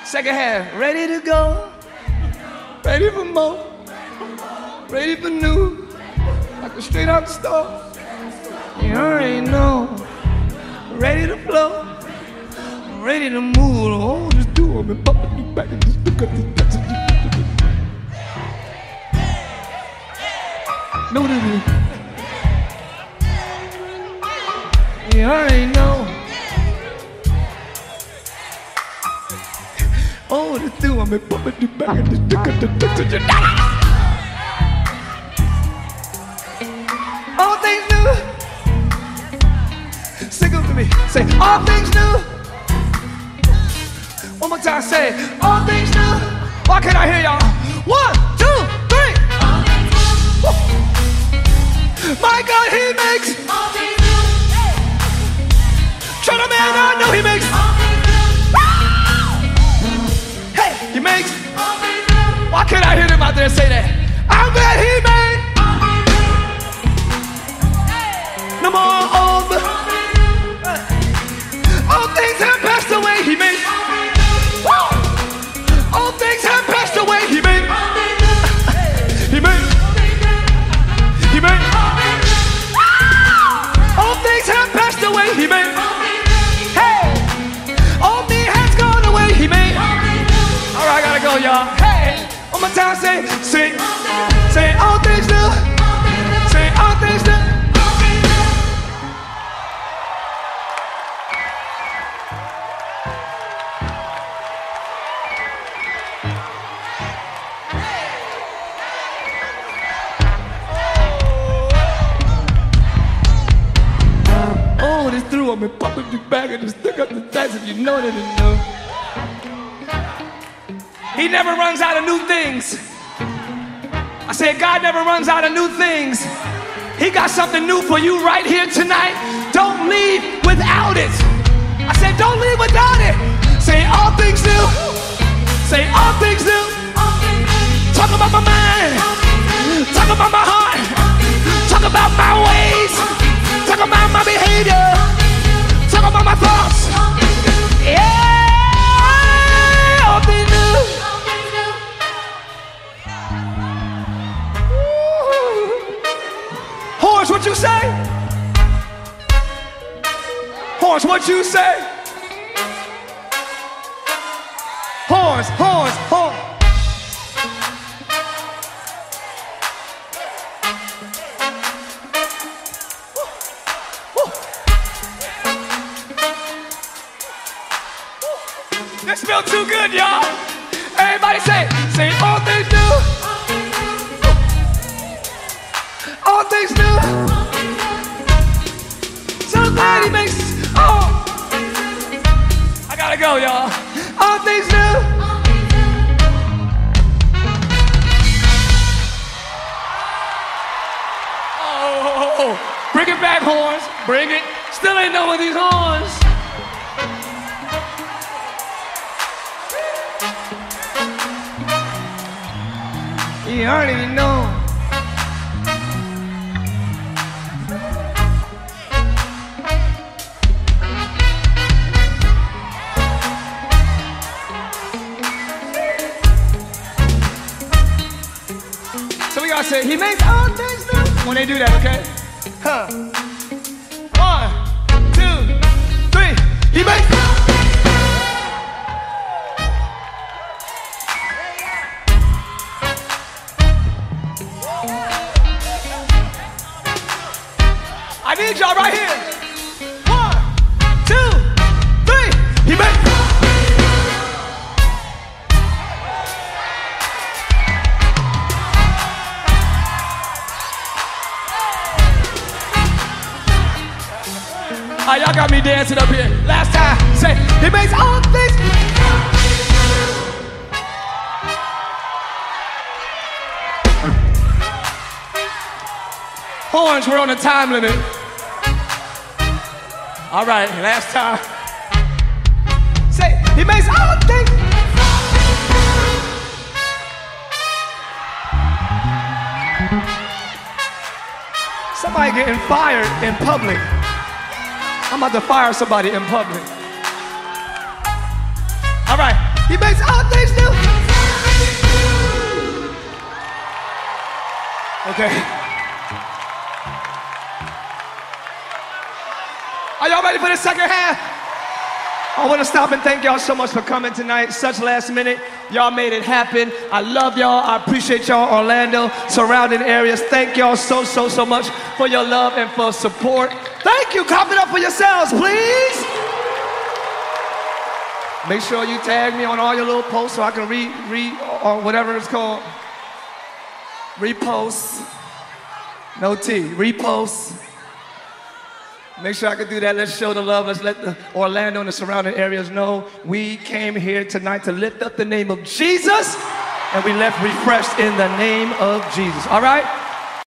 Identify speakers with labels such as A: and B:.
A: Second half. Ready to go. Ready for more. Ready for new. Like a straight out the store. You already know. Ready to flow. Ready to move. Oh, just do it. Pop it back and just pick up the text. No, you already know. Oh, the do I'm puppet the back and just pick up the text. All things new. Sing them to me. Say, all things new. One more time, say, all things new. Why can't I hear y'all? 1, 2, 3. Woo. My God, He makes all things new. Try to man, I know He makes all things new. Hey, He makes all things new. Why can't I hear them out there say that? I'm glad He made no more old. All things have passed away. He made. All things have passed away. He made. He made. He made. All things have passed away. He made. Hey, all me has gone away. He made. All right, I gotta go, y'all. Hey, one more time, say, all things new. Say, all things new. Through, I'm in popping the bag and just stick up the tags if you know that you know. He never runs out of new things. I said God never runs out of new things. He got something new for you right here tonight. Don't leave without it. I said don't leave without it. Say all things new. Say all things new. Talk about my mind. Talk about my heart. Talk about my ways. Talk about my behavior. Talk about my thoughts. Yeah, all things new. Horns, what you say? Horns, what you say? Horns, horns, horns. This feels too good, y'all. Everybody say all things new. All things new. So glad He makes. Oh, I gotta go, y'all. All things new. Oh, bring it back, horns. Bring it. Still ain't done with these horns. You already know. So we gotta say, He makes all things new. When they do that, okay? 1, 2, 3. He makes. I need y'all right here. 1, 2, 3. He made. Y'all got me dancing up here. Last time, say, He makes all things. Horns, we're on a time limit. All right, last time. Say, He makes all things. Somebody getting fired in public. I'm about to fire somebody in public. All right. He makes all things new. Okay. Are y'all ready for the second half? I want to stop and thank y'all so much for coming tonight. Such last minute. Y'all made it happen. I love y'all. I appreciate y'all, Orlando, surrounding areas. Thank y'all so much for your love and for support. Thank you. Clap it up for yourselves, please. Make sure you tag me on all your little posts so I can or whatever it's called. Repost. No T. Repost. Make sure I can do that. Let's show the love. Let's let the Orlando and the surrounding areas know we came here tonight to lift up the name of Jesus, and we left refreshed in the name of Jesus. All right?